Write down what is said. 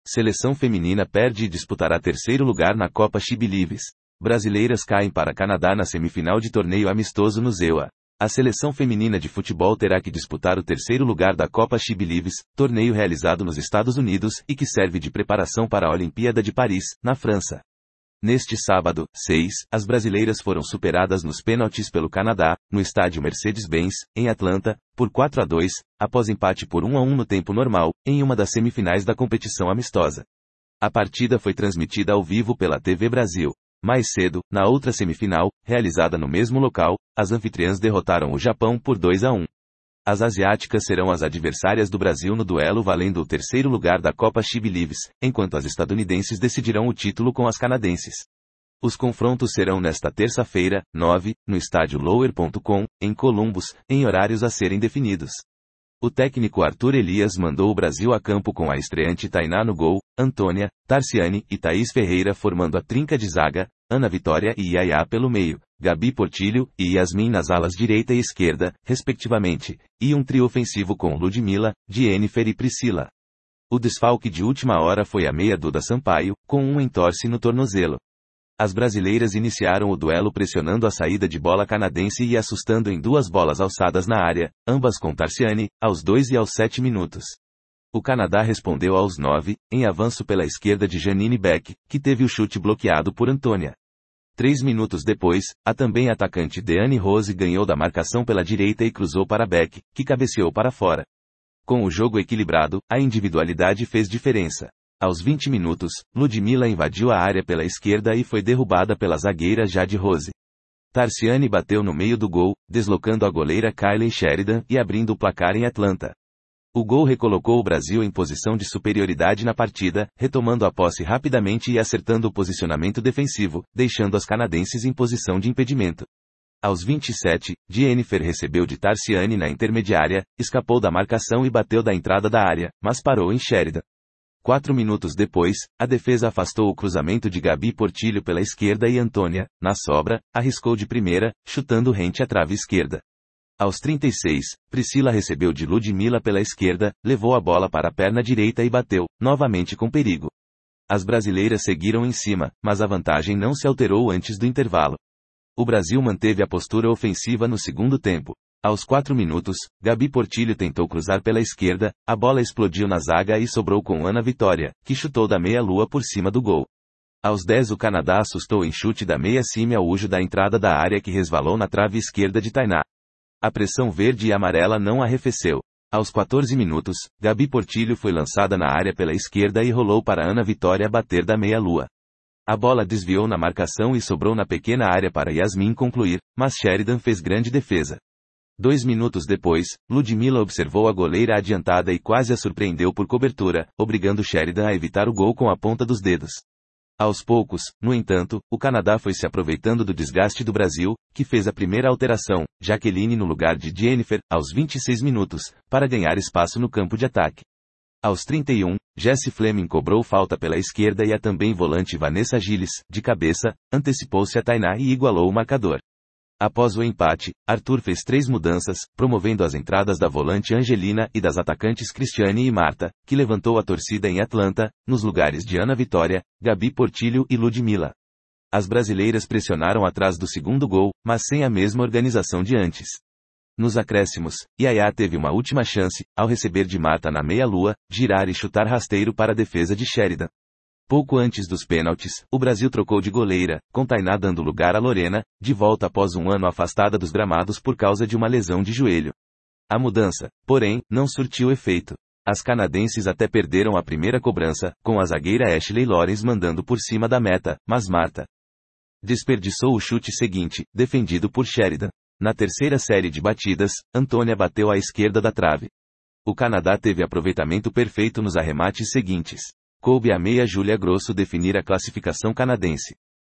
Seleção feminina perde e disputará terceiro lugar na Copa She Believes. Brasileiras caem para Canadá na semifinal de torneio amistoso no ZEUA. A seleção feminina de futebol terá que disputar o terceiro lugar da Copa She Believes, torneio realizado nos Estados Unidos e que serve de preparação para a Olimpíada de Paris, na França. Neste sábado, 6, as brasileiras foram superadas nos pênaltis pelo Canadá, no estádio Mercedes-Benz, em Atlanta, por 4-2, após empate por 1-1 no tempo normal, em uma das semifinais da competição amistosa. A partida foi transmitida ao vivo pela TV Brasil. Mais cedo, na outra semifinal, realizada no mesmo local, as anfitriãs derrotaram o Japão por 2-1. As asiáticas serão as adversárias do Brasil no duelo valendo o terceiro lugar da Copa She Believes, enquanto as estadunidenses decidirão o título com as canadenses. Os confrontos serão nesta terça-feira, 9, no estádio Lower.com, em Columbus, em horários a serem definidos. O técnico Arthur Elias mandou o Brasil a campo com a estreante Tainá no gol, Antônia, Tarciane e Thaís Ferreira formando a trinca de zaga, Ana Vitória e Yaya pelo meio, Gabi Portillo e Yasmin nas alas direita e esquerda, respectivamente, e um trio ofensivo com Ludmila, Jennifer e Priscila. O desfalque de última hora foi a meia Duda Sampaio, com um entorse no tornozelo. As brasileiras iniciaram o duelo pressionando a saída de bola canadense e assustando em duas bolas alçadas na área, ambas com Tarciane, aos 2 e aos 7 minutos. O Canadá respondeu aos 9, em avanço pela esquerda de Janine Beck, que teve o chute bloqueado por Antônia. 3 minutos depois, a também atacante Deane Rose ganhou da marcação pela direita e cruzou para Beck, que cabeceou para fora. Com o jogo equilibrado, a individualidade fez diferença. Aos 20 minutos, Ludmila invadiu a área pela esquerda e foi derrubada pela zagueira Jade Rose. Tarciane bateu no meio do gol, deslocando a goleira Kylie Sheridan e abrindo o placar em Atlanta. O gol recolocou o Brasil em posição de superioridade na partida, retomando a posse rapidamente e acertando o posicionamento defensivo, deixando as canadenses em posição de impedimento. Aos 27, Jennifer recebeu de Tarciane na intermediária, escapou da marcação e bateu da entrada da área, mas parou em Sheridan. 4 minutos depois, a defesa afastou o cruzamento de Gabi Portillo pela esquerda e Antônia, na sobra, arriscou de primeira, chutando rente à trave esquerda. Aos 36, Priscila recebeu de Ludmila pela esquerda, levou a bola para a perna direita e bateu, novamente com perigo. As brasileiras seguiram em cima, mas a vantagem não se alterou antes do intervalo. O Brasil manteve a postura ofensiva no segundo tempo. Aos 4 minutos, Gabi Portillo tentou cruzar pela esquerda, a bola explodiu na zaga e sobrou com Ana Vitória, que chutou da meia-lua por cima do gol. Aos 10 o Canadá assustou em chute da meia Cime Araújo da entrada da área que resvalou na trave esquerda de Tainá. A pressão verde e amarela não arrefeceu. Aos 14 minutos, Gabi Portillo foi lançada na área pela esquerda e rolou para Ana Vitória bater da meia-lua. A bola desviou na marcação e sobrou na pequena área para Yasmin concluir, mas Sheridan fez grande defesa. 2 minutos depois, Ludmila observou a goleira adiantada e quase a surpreendeu por cobertura, obrigando Sheridan a evitar o gol com a ponta dos dedos. Aos poucos, no entanto, o Canadá foi se aproveitando do desgaste do Brasil, que fez a primeira alteração, Jaqueline no lugar de Jennifer, aos 26 minutos, para ganhar espaço no campo de ataque. Aos 31, Jessie Fleming cobrou falta pela esquerda e a também volante Vanessa Gilles, de cabeça, antecipou-se a Tainá e igualou o marcador. Após o empate, Arthur fez 3 mudanças, promovendo as entradas da volante Angelina e das atacantes Cristiane e Marta, que levantou a torcida em Atlanta, nos lugares de Ana Vitória, Gabi Portillo e Ludmila. As brasileiras pressionaram atrás do segundo gol, mas sem a mesma organização de antes. Nos acréscimos, Yaya teve uma última chance, ao receber de Marta na meia-lua, girar e chutar rasteiro para a defesa de Sheridan. Pouco antes dos pênaltis, o Brasil trocou de goleira, com Tainá dando lugar a Lorena, de volta após um ano afastada dos gramados por causa de uma lesão de joelho. A mudança, porém, não surtiu efeito. As canadenses até perderam a primeira cobrança, com a zagueira Ashley Lawrence mandando por cima da meta, mas Marta desperdiçou o chute seguinte, defendido por Sheridan. Na terceira série de batidas, Antônia bateu à esquerda da trave. O Canadá teve aproveitamento perfeito nos arremates seguintes. Coube à meia Júlia Grosso definir a classificação canadense.